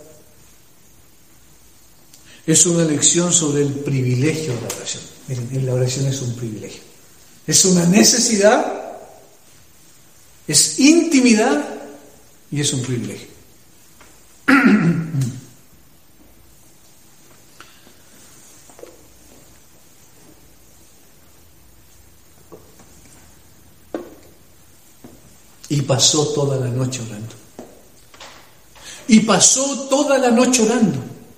es una lección sobre el privilegio de la oración. Miren, la oración es un privilegio. Es una necesidad, es intimidad y es un privilegio. Y pasó toda la noche orando. Y pasó toda la noche orando.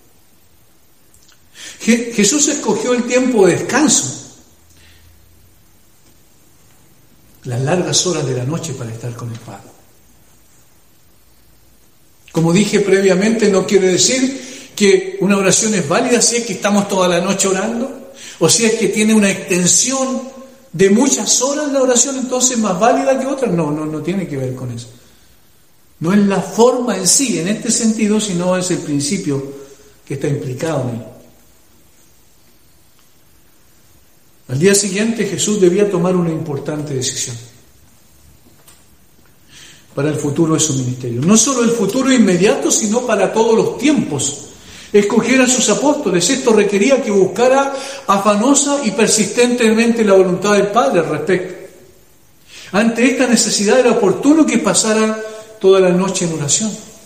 Jesús escogió el tiempo de descanso, las largas horas de la noche para estar con el Padre. Como dije previamente, no quiere decir que una oración es válida si es que estamos toda la noche orando, o si es que tiene una extensión de muchas horas la oración, entonces más válida que otra. No, no, no tiene que ver con eso. No es la forma en sí, en este sentido, sino es el principio que está implicado en él. Al día siguiente Jesús debía tomar una importante decisión para el futuro de su ministerio. No solo el futuro inmediato, sino para todos los tiempos. Escoger a sus apóstoles. Esto requería que buscara afanosa y persistentemente la voluntad del Padre al respecto. Ante esta necesidad era oportuno que pasara toda la noche en oración.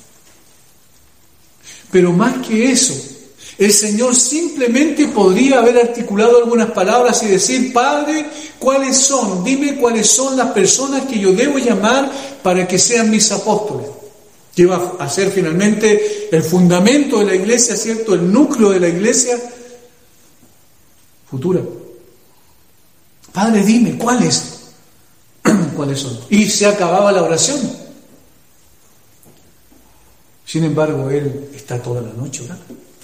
Pero más que eso, el Señor simplemente podría haber articulado algunas palabras y decir: Padre, ¿cuáles son? Dime cuáles son las personas que yo debo llamar para que sean mis apóstoles. Que va a ser finalmente el fundamento de la iglesia, ¿cierto? El núcleo de la iglesia futura. Padre, dime, ¿cuáles? ¿Cuáles son? Y se acababa la oración. Sin embargo, Él está toda la noche orando.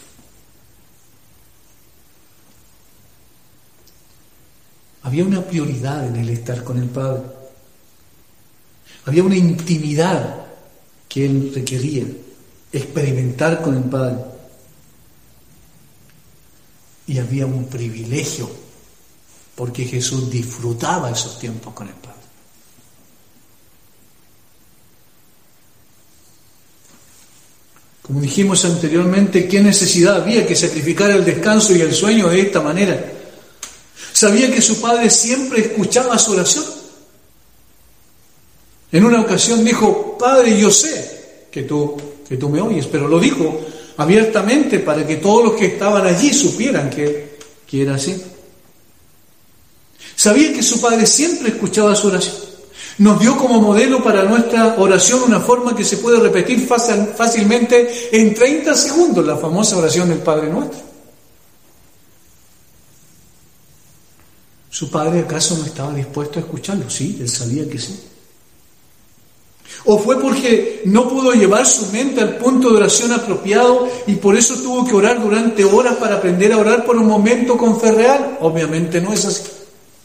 Había una prioridad en el estar con el Padre. Había una intimidad que Él requería, experimentar con el Padre. Y había un privilegio, porque Jesús disfrutaba esos tiempos con el Padre. Como dijimos anteriormente, ¿qué necesidad había que sacrificar el descanso y el sueño de esta manera? Sabía que su Padre siempre escuchaba su oración. En una ocasión dijo: Padre, yo sé que tú, que tú me oyes, pero lo dijo abiertamente para que todos los que estaban allí supieran que, que era así. Sabía que su Padre siempre escuchaba su oración. Nos dio como modelo para nuestra oración una forma que se puede repetir fácil, fácilmente en treinta segundos, la famosa oración del Padre Nuestro. ¿Su Padre acaso no estaba dispuesto a escucharlo? Sí, él sabía que sí. ¿O fue porque no pudo llevar su mente al punto de oración apropiado y por eso tuvo que orar durante horas para aprender a orar por un momento con fe real? Obviamente no es así.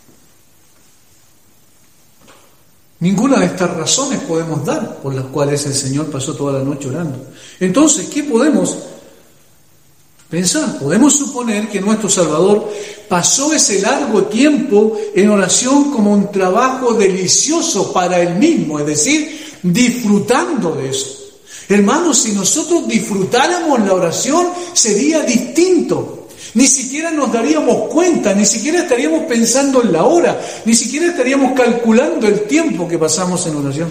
Ninguna de estas razones podemos dar por las cuales el Señor pasó toda la noche orando. Entonces, ¿qué podemos pensar? Podemos suponer que nuestro Salvador pasó ese largo tiempo en oración como un trabajo delicioso para Él mismo, es decir, disfrutando de eso. Hermanos, si nosotros disfrutáramos la oración, sería distinto. Ni siquiera nos daríamos cuenta, ni siquiera estaríamos pensando en la hora, ni siquiera estaríamos calculando el tiempo que pasamos en oración.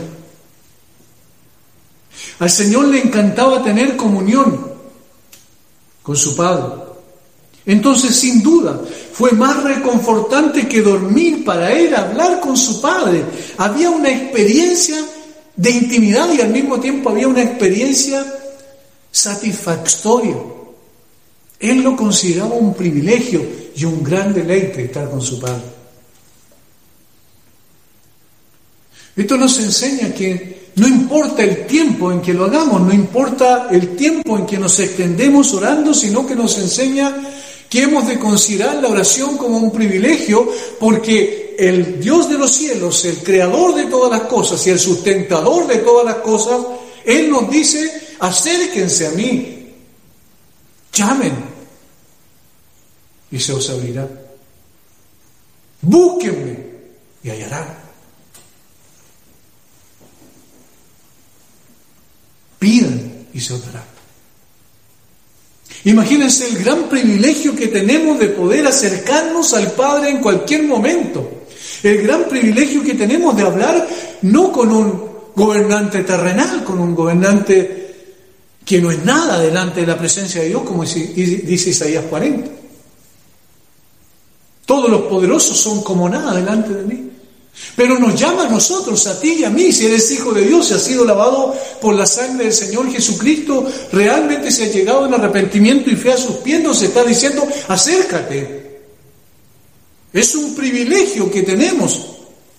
Al Señor le encantaba tener comunión con su Padre. Entonces, sin duda, fue más reconfortante que dormir para Él hablar con su Padre. Había una experiencia de intimidad y al mismo tiempo había una experiencia satisfactoria. Él lo consideraba un privilegio y un gran deleite estar con su Padre. Esto nos enseña que no importa el tiempo en que lo hagamos, no importa el tiempo en que nos extendemos orando, sino que nos enseña que hemos de considerar la oración como un privilegio, porque el Dios de los cielos, el creador de todas las cosas y el sustentador de todas las cosas, Él nos dice: acérquense a mí, llamen y se os abrirá. Búsquenme y hallarán. Pidan y se os dará. Imagínense el gran privilegio que tenemos de poder acercarnos al Padre en cualquier momento. El gran privilegio que tenemos de hablar no con un gobernante terrenal, con un gobernante que no es nada delante de la presencia de Dios, como dice Isaías cuarenta. Todos los poderosos son como nada delante de mí. Pero nos llama a nosotros, a ti y a mí, si eres hijo de Dios, si has sido lavado por la sangre del Señor Jesucristo, realmente se ha llegado en arrepentimiento y fe a sus pies, nos está diciendo: acércate. Es un privilegio que tenemos.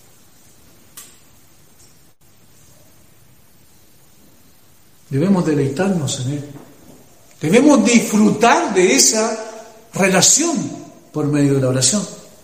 Debemos deleitarnos en Él. Debemos disfrutar de esa relación por medio de la oración.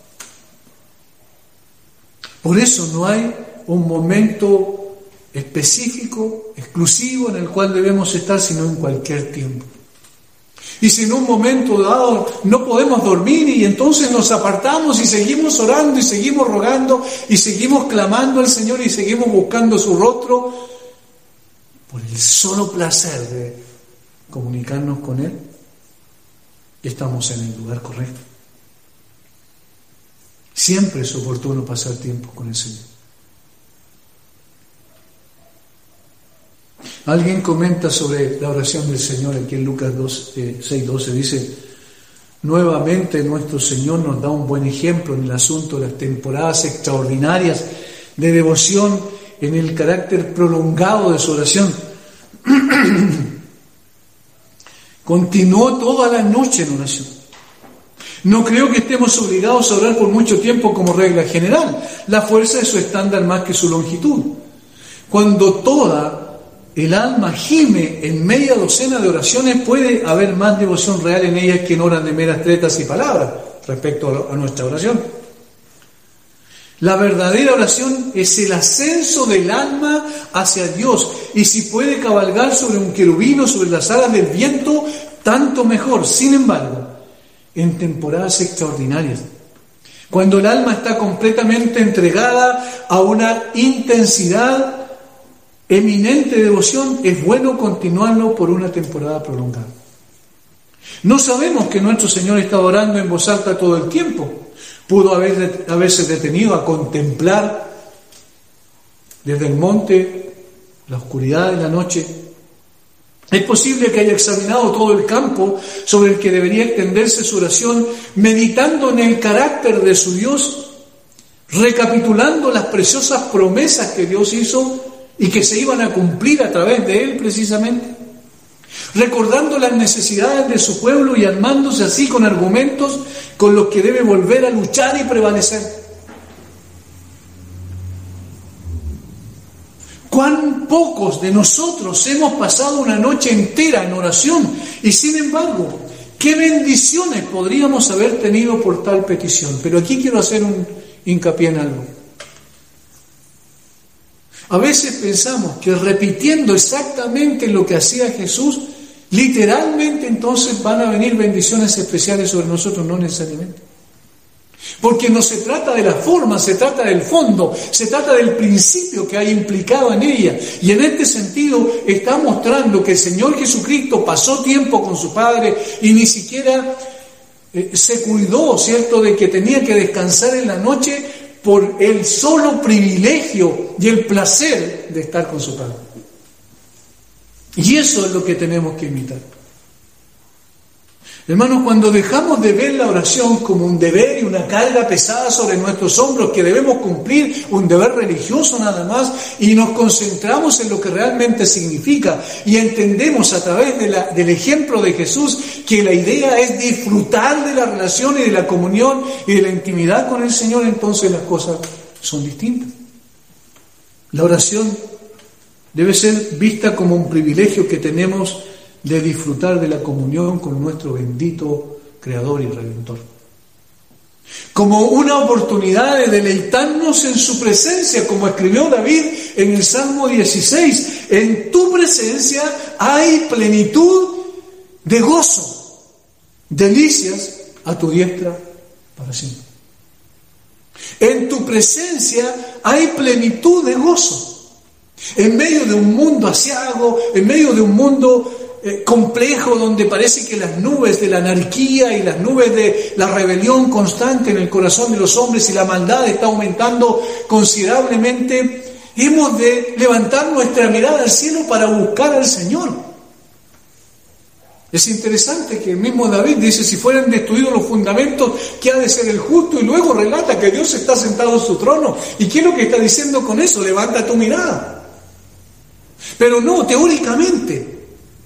Por eso no hay un momento específico, exclusivo, en el cual debemos estar, sino en cualquier tiempo. Y si en un momento dado no podemos dormir y entonces nos apartamos y seguimos orando y seguimos rogando y seguimos clamando al Señor y seguimos buscando su rostro por el solo placer de comunicarnos con Él, estamos en el lugar correcto. Siempre es oportuno pasar tiempo con el Señor. Alguien comenta sobre la oración del Señor aquí en Lucas seis doce, dice: nuevamente nuestro Señor nos da un buen ejemplo en el asunto de las temporadas extraordinarias de devoción, en el carácter prolongado de su oración. Continuó toda la noche en oración. No creo que estemos obligados a orar por mucho tiempo como regla general. La fuerza es su estándar más que su longitud. Cuando toda el alma gime en media docena de oraciones, puede haber más devoción real en ellas que en horas de meras tretas y palabras respecto a nuestra oración. La verdadera oración es el ascenso del alma hacia Dios, y si puede cabalgar sobre un querubín o sobre las alas del viento, tanto mejor. Sin embargo, en temporadas extraordinarias, cuando el alma está completamente entregada a una intensidad eminente de devoción, es bueno continuarlo por una temporada prolongada. No sabemos que nuestro Señor estaba orando en voz alta todo el tiempo. Pudo haber, haberse detenido a contemplar desde el monte la oscuridad de la noche. Es posible que haya examinado todo el campo sobre el que debería extenderse su oración, meditando en el carácter de su Dios recapitulando las preciosas promesas que Dios hizo y que se iban a cumplir a través de Él precisamente, recordando las necesidades de su pueblo y armándose así con argumentos con los que debe volver a luchar y prevalecer. ¿Cuán pocos de nosotros hemos pasado una noche entera en oración? Y sin embargo, ¿qué bendiciones podríamos haber tenido por tal petición? Pero aquí quiero hacer un hincapié en algo. A veces pensamos que repitiendo exactamente lo que hacía Jesús, literalmente entonces van a venir bendiciones especiales sobre nosotros, no necesariamente. Porque no se trata de la forma, se trata del fondo, se trata del principio que hay implicado en ella. Y en este sentido está mostrando que el Señor Jesucristo pasó tiempo con su Padre y ni siquiera eh, se cuidó, ¿cierto?, de que tenía que descansar en la noche por el solo privilegio y el placer de estar con su Padre. Y eso es lo que tenemos que imitar. Hermanos, cuando dejamos de ver la oración como un deber y una carga pesada sobre nuestros hombros que debemos cumplir, un deber religioso nada más, y nos concentramos en lo que realmente significa y entendemos a través de la, del ejemplo de Jesús que la idea es disfrutar de la relación y de la comunión y de la intimidad con el Señor, entonces las cosas son distintas. La oración debe ser vista como un privilegio que tenemos de disfrutar de la comunión con nuestro bendito Creador y Redentor. Como una oportunidad de deleitarnos en su presencia, como escribió David en el Salmo dieciséis, en tu presencia hay plenitud de gozo, delicias a tu diestra para siempre. En tu presencia hay plenitud de gozo. En medio de un mundo aciago, en medio de un mundo Eh, complejo, donde parece que las nubes de la anarquía y las nubes de la rebelión constante en el corazón de los hombres y la maldad está aumentando considerablemente, hemos de levantar nuestra mirada al cielo para buscar al Señor. Es interesante que el mismo David dice, si fueran destruidos los fundamentos, ¿qué ha de ser el justo? Y luego relata que Dios está sentado en su trono. ¿Y qué es lo que está diciendo con eso? Levanta tu mirada. Pero no, teóricamente.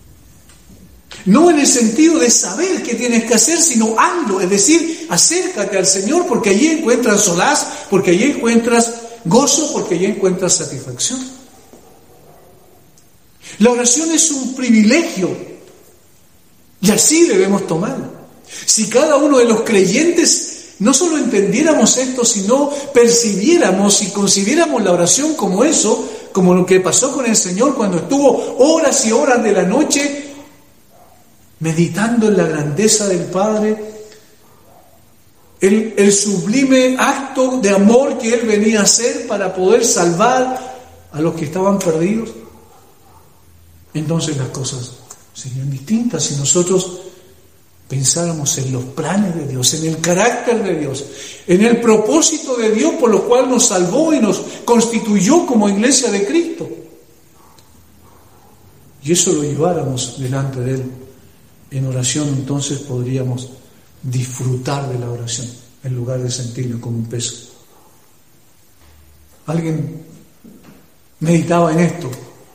No en el sentido de saber qué tienes que hacer, sino hazlo, es decir, acércate al Señor porque allí encuentras solaz, porque allí encuentras gozo, porque allí encuentras satisfacción. La oración es un privilegio y así debemos tomarlo. Si cada uno de los creyentes no solo entendiéramos esto, sino percibiéramos y consideráramos la oración como eso, como lo que pasó con el Señor cuando estuvo horas y horas de la noche meditando en la grandeza del Padre, el, el sublime acto de amor que Él venía a hacer para poder salvar a los que estaban perdidos, entonces las cosas serían distintas si nosotros pensáramos en los planes de Dios, en el carácter de Dios, en el propósito de Dios por lo cual nos salvó y nos constituyó como iglesia de Cristo. Y eso lo lleváramos delante de Él. En oración entonces podríamos disfrutar de la oración en lugar de sentirlo como un peso. Alguien meditaba en esto,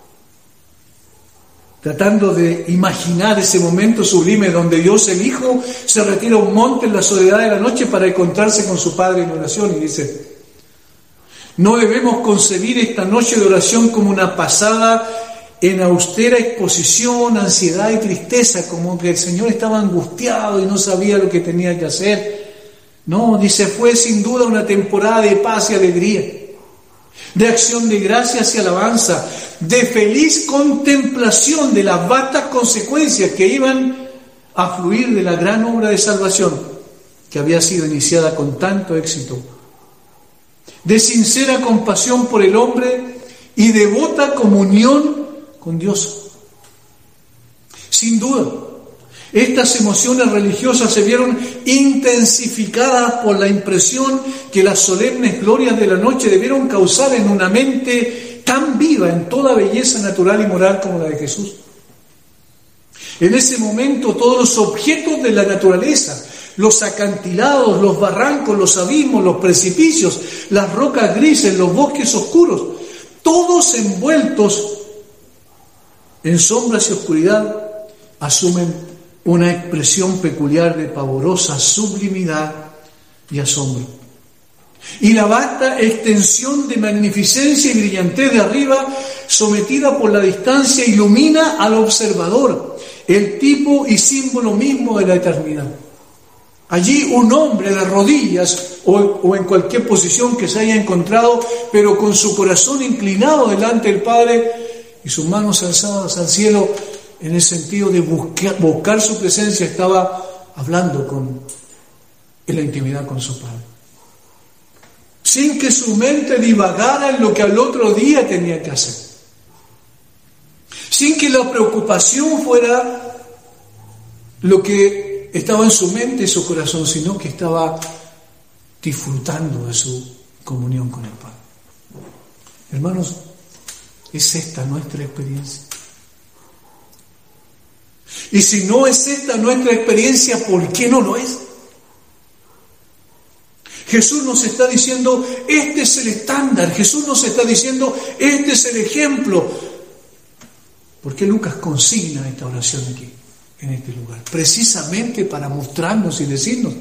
tratando de imaginar ese momento sublime donde Dios el Hijo se retira a un monte en la soledad de la noche para encontrarse con su Padre en oración y dice, no debemos concebir esta noche de oración como una pasada en austera exposición, ansiedad y tristeza, como que el Señor estaba angustiado y no sabía lo que tenía que hacer. No, dice, fue sin duda una temporada de paz y alegría, de acción de gracias y alabanza, de feliz contemplación de las vastas consecuencias que iban a fluir de la gran obra de salvación que había sido iniciada con tanto éxito, de sincera compasión por el hombre y devota comunión con Dios. Sin duda, estas emociones religiosas se vieron intensificadas por la impresión que las solemnes glorias de la noche debieron causar en una mente tan viva en toda belleza natural y moral como la de Jesús. En ese momento todos los objetos de la naturaleza, los acantilados, los barrancos, los abismos, los precipicios, las rocas grises, los bosques oscuros, todos envueltos en sombras y oscuridad, asumen una expresión peculiar de pavorosa sublimidad y asombro. Y la vasta extensión de magnificencia y brillantez de arriba, sometida por la distancia, ilumina al observador, el tipo y símbolo mismo de la eternidad. Allí un hombre de rodillas o, o en cualquier posición que se haya encontrado, pero con su corazón inclinado delante del Padre y sus manos alzadas al cielo, en el sentido de buscar, buscar su presencia, estaba hablando con, en la intimidad con su Padre. Sin que su mente divagara en lo que al otro día tenía que hacer. Sin que la preocupación fuera lo que estaba en su mente y su corazón, sino que estaba disfrutando de su comunión con el Padre. Hermanos, ¿es esta nuestra experiencia? Y si no es esta nuestra experiencia, ¿por qué no lo es? Jesús nos está diciendo, este es el estándar. Jesús nos está diciendo, este es el ejemplo. ¿Por qué Lucas consigna esta oración aquí, en este lugar? Precisamente para mostrarnos y decirnos,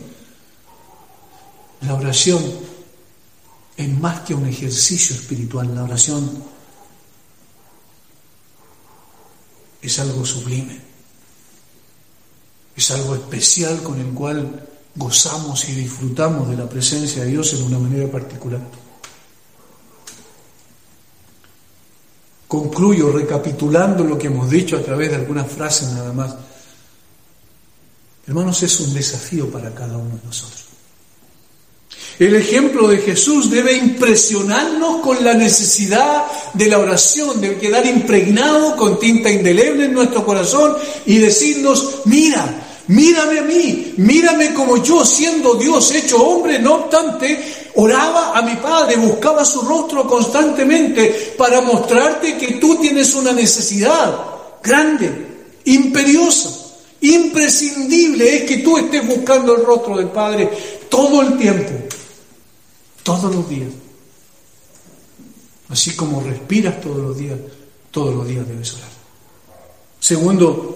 la oración es más que un ejercicio espiritual. La oración es algo sublime. Es algo especial con el cual gozamos y disfrutamos de la presencia de Dios en una manera particular. Concluyo recapitulando lo que hemos dicho a través de algunas frases nada más. Hermanos, es un desafío para cada uno de nosotros. El ejemplo de Jesús debe impresionarnos con la necesidad de la oración, debe quedar impregnado con tinta indeleble en nuestro corazón y decirnos, mira, mírame a mí, mírame como yo, siendo Dios hecho hombre, no obstante, oraba a mi Padre, buscaba su rostro constantemente para mostrarte que tú tienes una necesidad grande, imperiosa, imprescindible, es que tú estés buscando el rostro del Padre todo el tiempo, todos los días. Así como respiras todos los días, todos los días debes orar. Segundo,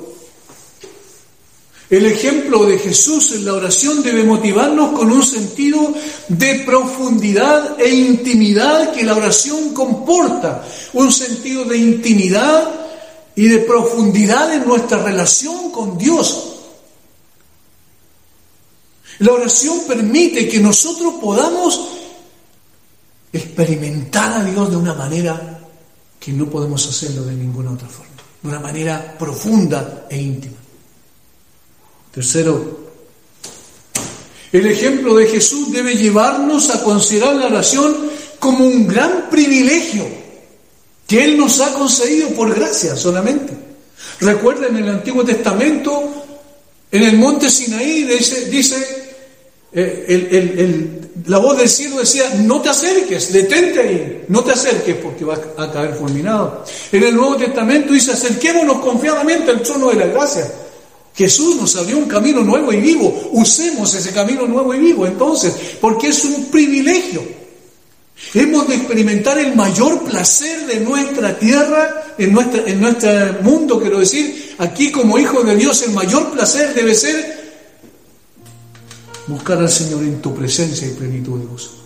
el ejemplo de Jesús en la oración debe motivarnos con un sentido de profundidad e intimidad que la oración comporta, un sentido de intimidad y de profundidad en nuestra relación con Dios. La oración permite que nosotros podamos experimentar a Dios de una manera que no podemos hacerlo de ninguna otra forma, de una manera profunda e íntima. Tercero, el ejemplo de Jesús debe llevarnos a considerar la oración como un gran privilegio que Él nos ha concedido por gracia solamente. Recuerden, en el Antiguo Testamento, en el monte Sinaí, dice, dice eh, el, el, el, la voz del cielo decía, no te acerques, detente ahí, no te acerques porque vas a caer fulminado. En el Nuevo Testamento dice, acerquémonos confiadamente al trono de la gracia. Jesús nos abrió un camino nuevo y vivo. Usemos ese camino nuevo y vivo entonces, porque es un privilegio. Hemos de experimentar el mayor placer de nuestra tierra, en, nuestra, en nuestro mundo, quiero decir, aquí como hijos de Dios, el mayor placer debe ser buscar al Señor en tu presencia y plenitud de gozo.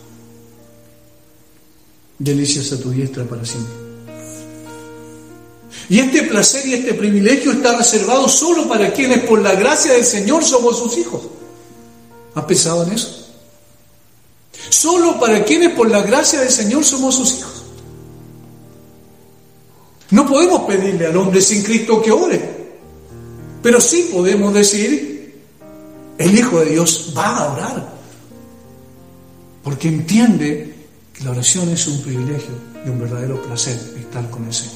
Delicias a tu diestra para siempre. Y este placer y este privilegio está reservado solo para quienes por la gracia del Señor somos sus hijos. ¿Has pensado en eso? Solo para quienes por la gracia del Señor somos sus hijos. No podemos pedirle al hombre sin Cristo que ore, pero sí podemos decir, el Hijo de Dios va a orar, porque entiende que la oración es un privilegio y un verdadero placer estar con el Señor.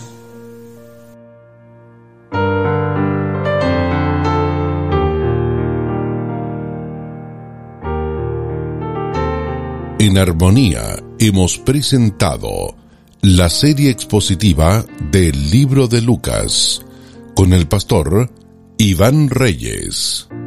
En Armonía hemos presentado la serie expositiva del libro de Lucas con el pastor Iván Reyes.